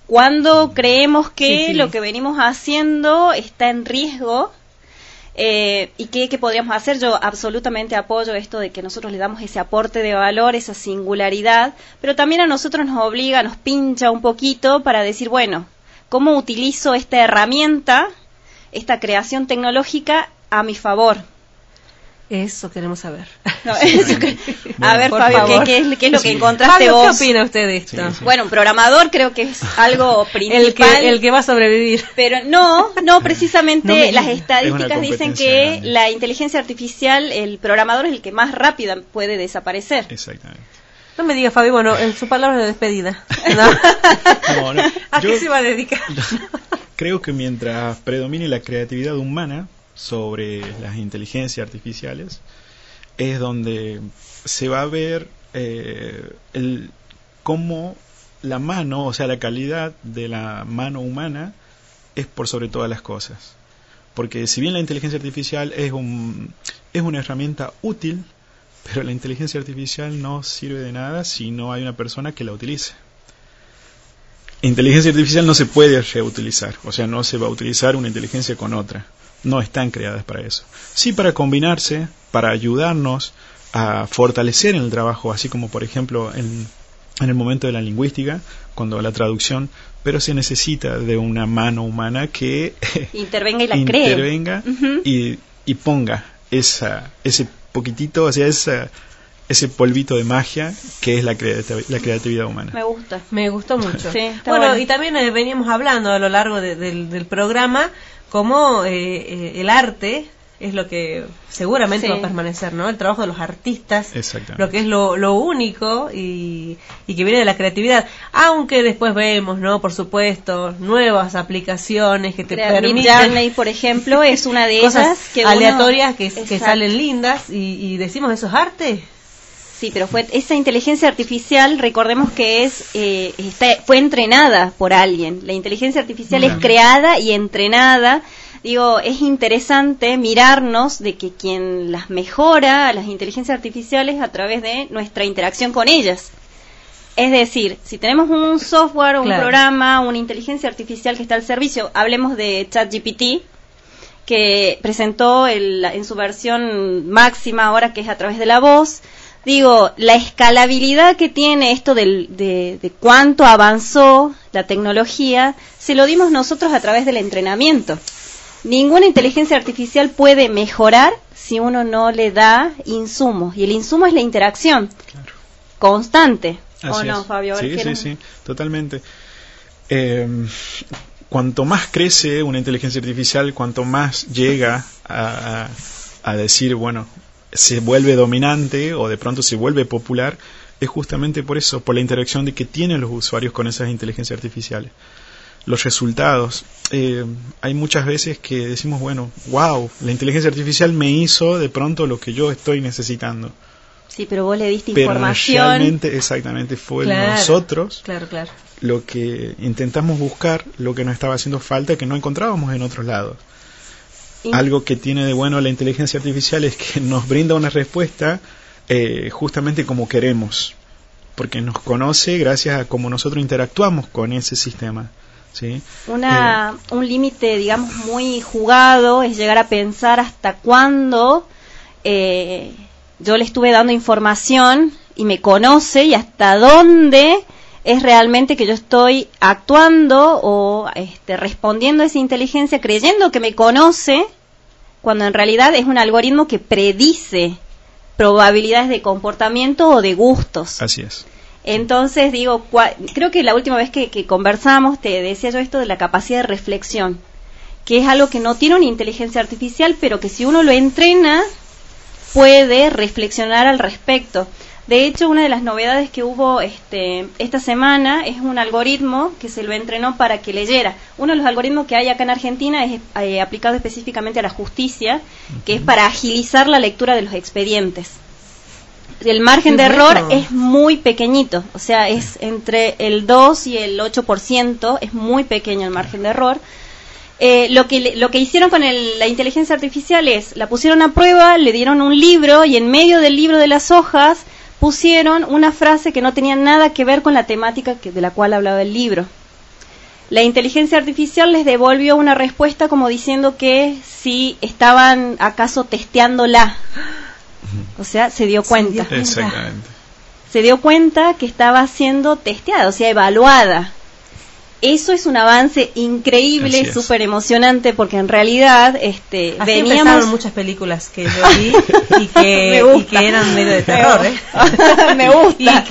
cuando creemos que Sí. lo que venimos haciendo está en riesgo. ¿Y qué podríamos hacer? Yo absolutamente apoyo esto de que nosotros le damos ese aporte de valor, esa singularidad, pero también a nosotros nos obliga, nos pincha un poquito para decir, bueno, ¿cómo utilizo esta herramienta, esta creación tecnológica a mi favor? Eso queremos saber. No, a ver, Por Fabio, favor. ¿qué es lo que encontraste Fabio, vos? ¿qué opina usted de esto? Sí. Bueno, un programador creo que es algo principal. El que va a sobrevivir. Pero precisamente No me las digas. estadísticas Es una dicen competencia que grande. la inteligencia artificial, el programador es el que más rápido puede desaparecer. Exactamente. No me diga, Fabio, bueno, en su palabra de despedida. ¿No? No, ¿A yo qué se va a dedicar? creo que mientras predomine la creatividad humana sobre las inteligencias artificiales, es donde se va a ver cómo la mano, o sea, la calidad de la mano humana es por sobre todas las cosas. Porque si bien la inteligencia artificial es una herramienta útil, pero la inteligencia artificial no sirve de nada si no hay una persona que la utilice. Inteligencia artificial no se puede reutilizar, o sea, no se va a utilizar una inteligencia con otra. No están creadas para eso. Sí para combinarse, para ayudarnos a fortalecer el trabajo, así como por ejemplo en el momento de la lingüística, cuando la traducción, pero se necesita de una mano humana que Intervenga y la cree. intervenga y ponga ese poquitito, o sea, ese polvito de magia que es la creatividad humana. Me gusta. Me gustó mucho. Sí, está bueno, bueno. y también veníamos hablando a lo largo del programa cómo el arte es lo que seguramente Sí. va a permanecer, ¿no? El trabajo de los artistas, Exactamente. lo que es lo único y que viene de la creatividad. Aunque después vemos, ¿no? Por supuesto, nuevas aplicaciones que te permiten... Midjourney, por ejemplo, es una de cosas ellas que aleatorias que Exacto. salen lindas y decimos, ¿eso es arte? Sí, pero esa inteligencia artificial, recordemos que fue entrenada por alguien. La inteligencia artificial es creada y entrenada. Digo, es interesante mirarnos de que quien las mejora a las inteligencias artificiales a través de nuestra interacción con ellas. Es decir, si tenemos un software, un Claro. programa, una inteligencia artificial que está al servicio, hablemos de ChatGPT, que presentó en su versión máxima ahora, que es a través de la voz. Digo, la escalabilidad que tiene esto de cuánto avanzó la tecnología, se lo dimos nosotros a través del entrenamiento. Ninguna inteligencia artificial puede mejorar si uno no le da insumos, y el insumo es la interacción Claro. constante. ¿O Así no, es. Fabio? A ver, ¿qué Sí, nos- totalmente. Cuanto más crece una inteligencia artificial, cuanto más llega a decir, bueno, se vuelve dominante o de pronto se vuelve popular, es justamente por eso, por la interacción de que tienen los usuarios con esas inteligencias artificiales. Los resultados. Hay muchas veces que decimos, bueno, wow, la inteligencia artificial me hizo de pronto lo que yo estoy necesitando. Sí, pero vos le diste Pero información. realmente, exactamente, fue Claro. nosotros Claro. lo que intentamos buscar, lo que nos estaba haciendo falta, que no encontrábamos en otros lados. Y- Algo que tiene de bueno la inteligencia artificial es que nos brinda una respuesta justamente como queremos, porque nos conoce gracias a cómo nosotros interactuamos con ese sistema. ¿Sí? Un límite, digamos, muy jugado es llegar a pensar hasta cuándo yo le estuve dando información y me conoce, y hasta dónde es realmente que yo estoy actuando o respondiendo a esa inteligencia creyendo que me conoce, cuando en realidad es un algoritmo que predice probabilidades de comportamiento o de gustos. Así es. Entonces, digo, creo que la última vez que conversamos te decía yo esto de la capacidad de reflexión, que es algo que no tiene una inteligencia artificial, pero que si uno lo entrena, puede reflexionar al respecto. De hecho, una de las novedades que hubo esta semana es un algoritmo que se lo entrenó para que leyera. Uno de los algoritmos que hay acá en Argentina es aplicado específicamente a la justicia, que es para agilizar la lectura de los expedientes. El margen de error es muy pequeñito, o sea, es entre el 2 y el 8%, es muy pequeño el margen de error. Lo que hicieron con la inteligencia artificial es, la pusieron a prueba, le dieron un libro y en medio del libro de las hojas pusieron una frase que no tenía nada que ver con la temática de la cual hablaba el libro. la inteligencia artificial les devolvió una respuesta como diciendo que si estaban acaso testeándola. O sea, se dio cuenta. Exactamente. Se dio cuenta que estaba siendo testeada, o sea, evaluada. Eso es un avance increíble, súper emocionante, porque en realidad así veníamos... empezaron muchas películas que yo vi y que eran medio de terror, Me gusta.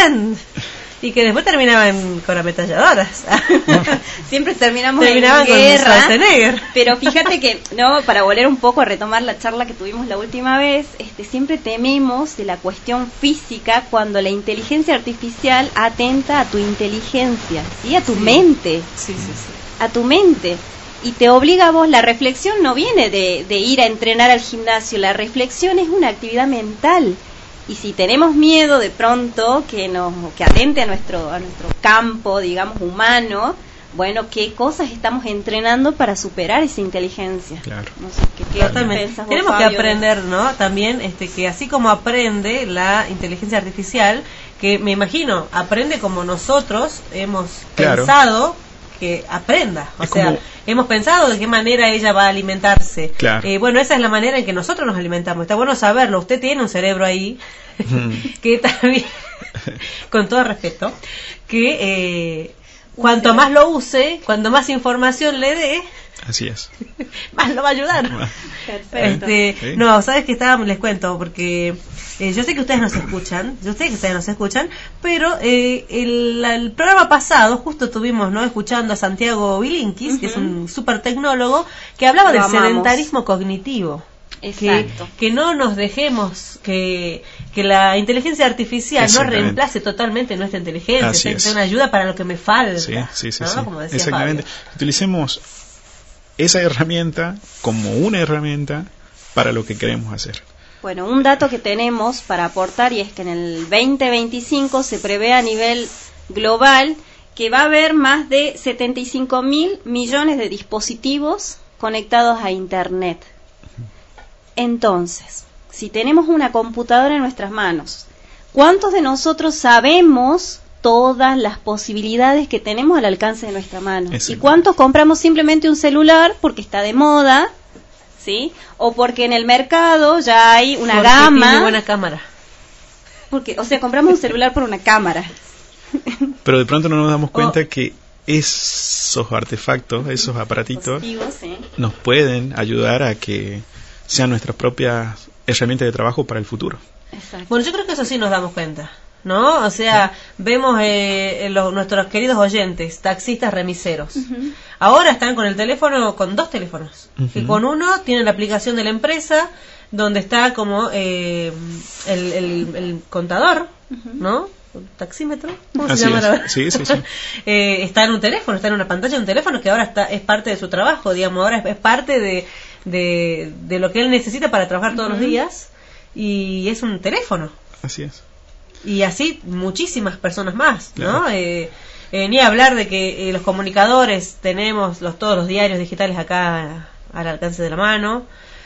Y que después terminaban con ametralladoras. Siempre terminaban con guerra. Schwarzenegger. Pero fíjate que, no, para volver un poco a retomar la charla que tuvimos la última vez, siempre tememos de la cuestión física cuando la inteligencia artificial atenta a tu inteligencia, ¿sí? A tu mente. Sí. A tu mente. Y te obliga a vos, la reflexión no viene de ir a entrenar al gimnasio, la reflexión es una actividad mental. Y si tenemos miedo de pronto que atente a nuestro campo, digamos, humano, bueno, ¿qué cosas estamos entrenando para superar esa inteligencia? Claro. No sé, ¿qué pensás vos, tenemos Fabio? que aprender, ¿no? También que así como aprende la inteligencia artificial, que me imagino aprende como nosotros hemos pensado que aprenda, o sea, hemos pensado de qué manera ella va a alimentarse. Claro. Bueno, esa es la manera en que nosotros nos alimentamos. Está bueno saberlo. Usted tiene un cerebro ahí que también, con todo respeto, que cuanto más lo use, cuanto más información le dé, así es, más lo va a ayudar. Perfecto. No, sabes que les cuento, porque yo sé que ustedes nos escuchan, pero el programa pasado justo estuvimos escuchando a Santiago Bilinkis, que es un super tecnólogo, que hablaba del sedentarismo cognitivo. Exacto. Que no nos dejemos que la inteligencia artificial no reemplace totalmente nuestra inteligencia, que sea una ayuda para lo que me falta. Sí. Como decía exactamente. Fabio. Utilicemos esa herramienta como una herramienta para lo que queremos hacer. Bueno, un dato que tenemos para aportar, y es que en el 2025 se prevé a nivel global que va a haber más de 75.000 millones de dispositivos conectados a Internet. Entonces, si tenemos una computadora en nuestras manos, ¿cuántos de nosotros sabemos todas las posibilidades que tenemos al alcance de nuestra mano? ¿Y cuántos compramos simplemente un celular porque está de moda? ¿Sí? O porque en el mercado ya hay una gama. Tiene buena cámara. O sea, compramos un celular por una cámara. Pero de pronto no nos damos cuenta que esos artefactos, esos aparatitos, nos pueden ayudar a que sean nuestras propias herramientas de trabajo para el futuro. Exacto. Bueno, yo creo que eso sí nos damos cuenta, ¿no? O sea, vemos nuestros queridos oyentes, taxistas remiseros. Ahora están con el teléfono, con 2 teléfonos. Que con uno tienen la aplicación de la empresa, donde está como el contador, ¿no? ¿Taxímetro? ¿Cómo se llama ahora? Sí. Está en un teléfono, está en una pantalla de un teléfono que ahora es parte de su trabajo, digamos, ahora es parte de lo que él necesita para trabajar todos los días, y es un teléfono. Así es. Y así muchísimas personas más, claro. ¿no? Ni hablar de que los comunicadores tenemos todos los diarios digitales acá al alcance de la mano.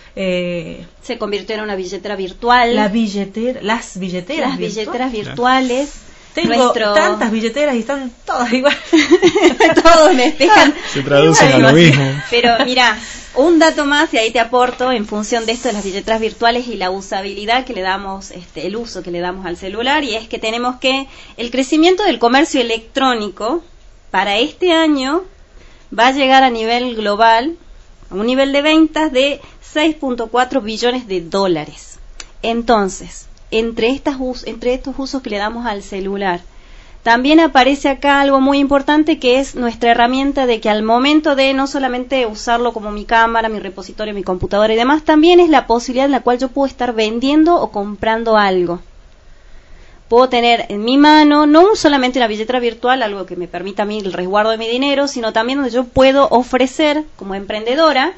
Se convirtió en una billetera virtual. Las billeteras virtuales. Tengo tantas billeteras y están todas igual. Todos me dejan. Se traducen a lo mismo. Pero mira, un dato más, y ahí te aporto en función de esto de las billeteras virtuales y la usabilidad que le damos, el uso que le damos al celular, y es que tenemos que el crecimiento del comercio electrónico para este año va a llegar a nivel global a un nivel de ventas de 6.4 billones de dólares. Entonces, entre estos usos que le damos al celular, también aparece acá algo muy importante, que es nuestra herramienta de que al momento de no solamente usarlo como mi cámara, mi repositorio, mi computadora y demás, también es la posibilidad en la cual yo puedo estar vendiendo o comprando algo. Puedo tener en mi mano no solamente una billetera virtual, algo que me permita a mí el resguardo de mi dinero, sino también donde yo puedo ofrecer como emprendedor,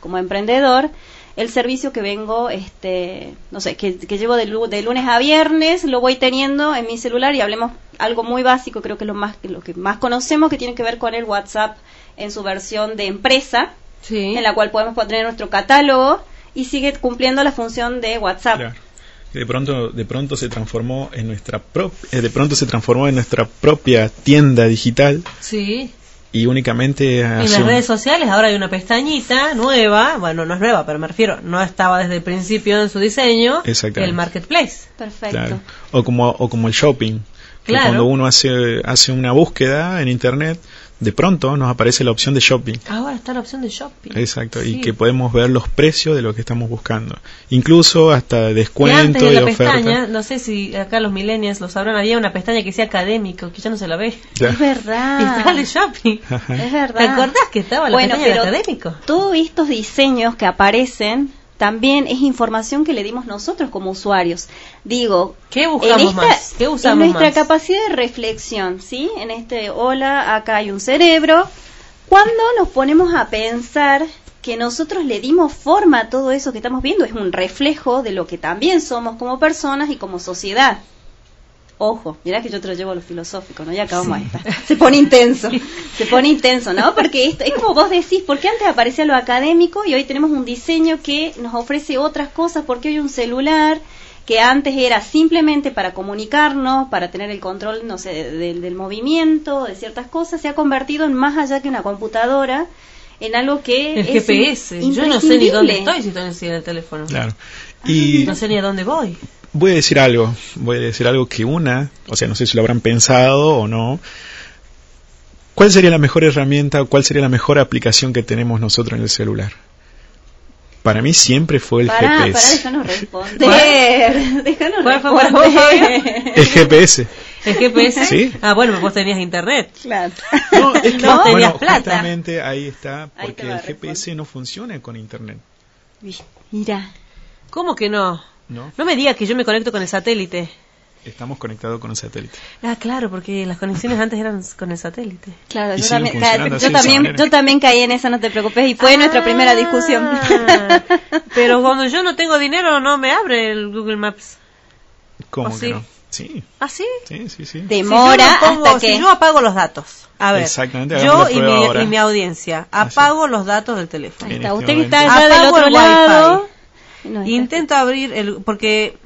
el servicio que vengo, no sé, que llevo de lunes a viernes, lo voy teniendo en mi celular. Y hablemos algo muy básico, creo que lo que más conocemos, que tiene que ver con el WhatsApp en su versión de empresa, en la cual podemos tener nuestro catálogo y sigue cumpliendo la función de WhatsApp. Claro. De pronto se transformó en nuestra propia tienda digital. Sí. y únicamente En hace las un- redes sociales ahora hay una pestañita nueva, bueno, no es nueva, pero me refiero, no estaba desde el principio en su diseño, Exactamente. el marketplace. Perfecto. Claro. O como el shopping, que Claro. cuando uno hace una búsqueda en internet, de pronto nos aparece la opción de shopping. Ahora está la opción de shopping. Exacto, Sí. y que podemos ver los precios de lo que estamos buscando. Incluso hasta Y antes descuento de y la oferta. pestaña, no sé si acá los millennials lo sabrán, había una pestaña que decía académico, que ya no se la ve. Ya. Es verdad. Y está el de shopping. Es verdad. ¿Te acordás que estaba la Bueno, pestaña de pero académico? todos estos diseños que aparecen también es información que le dimos nosotros como usuarios. Digo, ¿Qué buscamos más? ¿Qué usamos en nuestra más? capacidad de reflexión, ¿sí? En hola, acá hay un cerebro. Cuando nos ponemos a pensar que nosotros le dimos forma a todo eso que estamos viendo, es un reflejo de lo que también somos como personas y como sociedad. Ojo, mirá que yo te lo llevo a lo filosófico, ¿no? Ya acabamos esta. Se pone intenso, ¿no? Porque esto, es como vos decís, porque antes aparecía lo académico y hoy tenemos un diseño que nos ofrece otras cosas, porque hoy un celular que antes era simplemente para comunicarnos, para tener el control, no sé, del movimiento, de ciertas cosas, se ha convertido en más allá que una computadora, en algo que El es GPS. Yo no sé ni dónde imprescindible. estoy si estoy sin el teléfono. Claro. Y No sé ni a dónde voy. voy a decir algo que o sea, no sé si lo habrán pensado o no. ¿Cuál sería la mejor herramienta o cuál sería la mejor aplicación que tenemos nosotros en el celular? Para mí siempre fue el Pará, GPS. déjanos responder. Déjanos ¿Cuál fue para responder. El GPS. ¿El GPS? Sí. Ah, bueno, vos tenías internet. Claro. No, es que, No tenías bueno, plata. justamente ahí está, Ahí te porque va el a responder. GPS no funciona con internet, Mira. ¿Cómo que no? ¿no? No me digas que yo me conecto con el satélite. Estamos conectados con un satélite. Ah, claro, porque las conexiones antes eran con el satélite. Claro, Y yo siguen también, funcionando así de esa manera. yo también caí en esa, no te preocupes, y fue nuestra primera discusión. Ah, pero cuando yo no tengo dinero no me abre el Google Maps. ¿Cómo ¿O que sí? no? Sí, ¿Ah, sí? sí. Demora Si yo no pongo- hasta que... Si yo apago los datos. A ver, Exactamente, yo hagamos la y prueba ahora. mi audiencia apago los datos del teléfono. Ahí en está, este usted que momento. está allá del Apago otro el lado. No, está- Intento abrir porque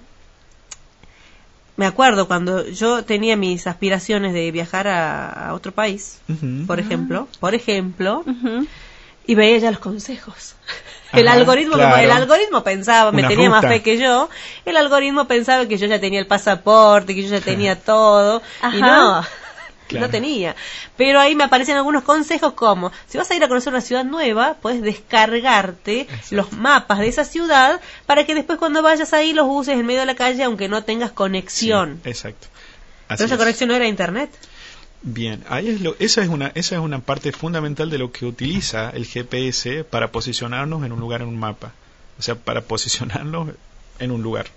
me acuerdo cuando yo tenía mis aspiraciones de viajar a otro país, Ujú. por ejemplo, Ujú. y veía ya los consejos. El Ajá, algoritmo, claro. el algoritmo pensaba, me Una tenía más ruta. fe que yo, el algoritmo pensaba que yo ya tenía el pasaporte, que yo ya tenía todo, Ajá. y no, Claro. no tenía. Pero ahí me aparecen algunos consejos como, si vas a ir a conocer una ciudad nueva, puedes descargarte Exacto. los mapas de esa ciudad para que después cuando vayas ahí los uses en medio de la calle aunque no tengas conexión. Sí, exacto. Pero Así esa es. conexión no era internet. Bien, ahí esa es una parte fundamental de lo que utiliza el GPS para posicionarnos en un lugar en un mapa. O sea, para posicionarnos en un lugar.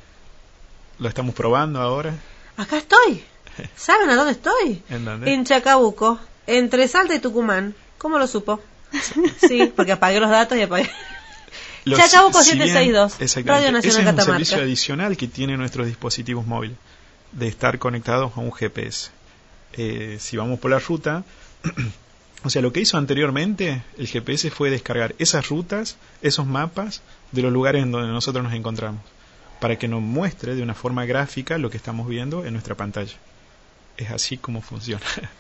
Lo estamos probando ahora. Acá estoy. ¿Saben a dónde estoy? ¿En dónde? En Chacabuco, entre Salta y Tucumán. ¿Cómo lo supo? Sí, porque apagué los datos y apagué. Chacabuco si bien- 762, exactamente, Radio Nacional ese es un Catamarca. servicio adicional que tienen nuestros dispositivos móviles, de estar conectados a un GPS. Si vamos por la ruta, o sea, lo que hizo anteriormente el GPS fue descargar esas rutas, esos mapas de los lugares en donde nosotros nos encontramos, para que nos muestre de una forma gráfica lo que estamos viendo en nuestra pantalla. Es así como funciona.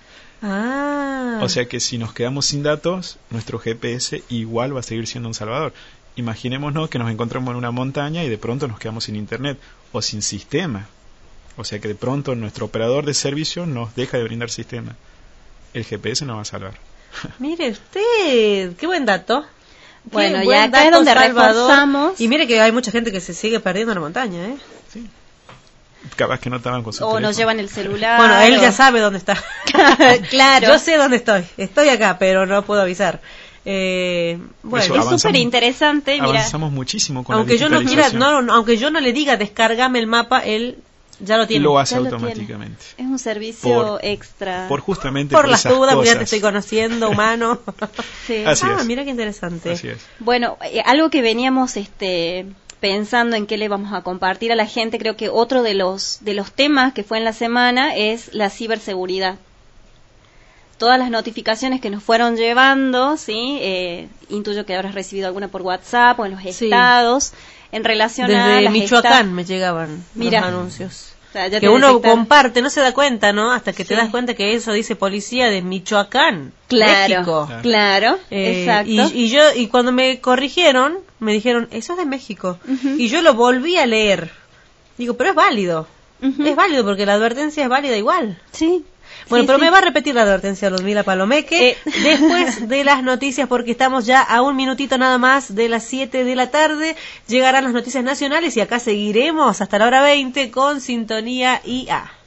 Ah. O sea que si nos quedamos sin datos, nuestro GPS igual va a seguir siendo un salvador. Imaginémonos que nos encontramos en una montaña y de pronto nos quedamos sin internet o sin sistema. O sea que de pronto nuestro operador de servicio nos deja de brindar sistema. El GPS nos va a salvar. Mire usted, qué buen dato. Qué Bueno, y buen acá es dato, donde Salvador. reforzamos. Y mire que hay mucha gente que se sigue perdiendo en la montaña, ¿eh? Sí. Capaz que no estaban con su O teléfono. nos llevan el celular. Bueno, él o- ya sabe dónde está. Claro. Yo sé dónde estoy. Estoy acá, pero no puedo avisar. Bueno, Eso, Es avanzamos- súper interesante, mira. Avanzamos muchísimo con aunque la yo no quiera, digitalización. aunque yo no le diga descargame el mapa, él ya lo tiene. Lo hace Ya lo automáticamente. Es un servicio Por- extra. Por justamente Por las esas dudas, porque ya te cosas. estoy conociendo, humano. Sí. Así Ah, es. mira qué interesante. Así es. Bueno, algo que veníamos pensando en qué le vamos a compartir a la gente, creo que otro de los temas que fue en la semana es la ciberseguridad. Todas las notificaciones que nos fueron llevando, ¿sí? Intuyo que habrás recibido alguna por WhatsApp o en los Sí. estados en relación a Desde las Michoacán me llegaban Mira. los anuncios. sea, ya que te uno detectaron. comparte, no se da cuenta, ¿no? Hasta que te Sí. das cuenta que eso dice policía de Michoacán, Claro, México. claro, exacto. Y cuando me corrigieron, me dijeron, eso es de México. Ujú. Y yo lo volví a leer. Digo, pero es válido. Ujú. Es válido porque la advertencia es válida igual. Sí. Bueno, Sí, pero sí. me va a repetir la advertencia Ludmila Palomeque después de las noticias, porque estamos ya a un minutito nada más de las 7 de la tarde. Llegarán las noticias nacionales y acá seguiremos hasta la hora 20 con Sintonía IA.